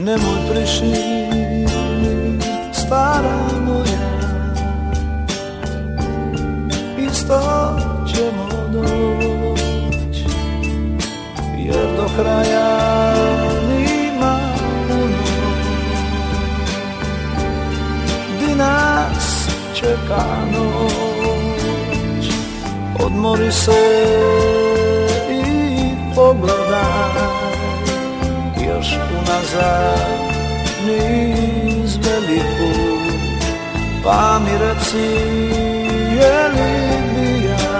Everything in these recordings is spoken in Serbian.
nemoj prišli, stara moja, isto ćemo doći, jer do kraja nima puno, di nas čeka noć. Odmori se i pogledaj još unazad niz veliku, pa mi reci je li bi ja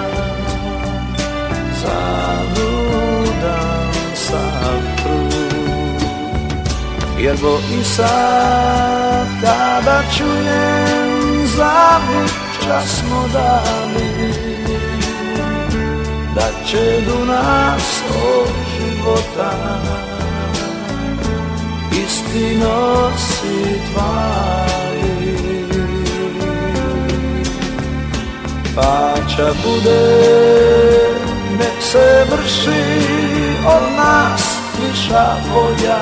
zaludan sav trud. Jer bo i sad kada čujem zavit čas smo dali, da će do nas od života isti nosi tvari. Pa ča bude, nek se vrši od nas viša volja,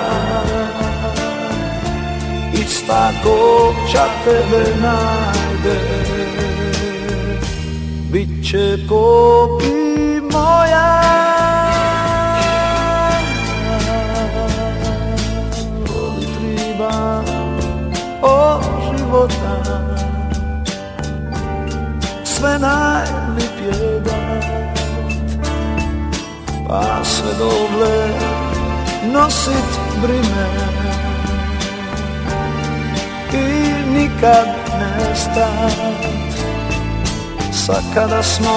ista ko ča tebe najde, bit će ko bi moja. Voli triba od života sve najlipje dat, pa sve doble nosit brime i nikad ne stat. Sad kada smo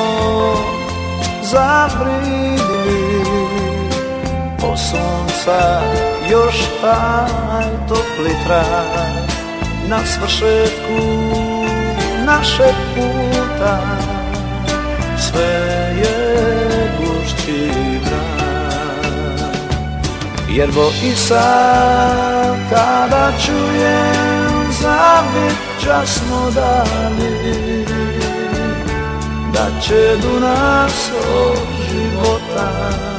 zabridili po sunca još taj topli trak, na svršetku našeg puta sve je gušći mrak. Jer bo i sad kada čujem zavit čas smo dali, da će do nas od života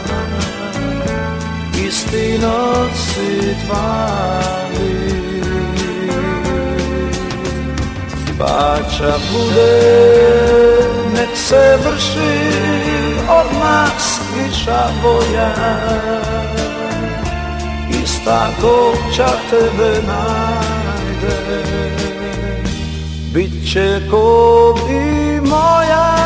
isti nosi tvari. Pa ča bude, nek se vrši od nas viša volja, ista ko ča tebe najde, bit će ko bi moja.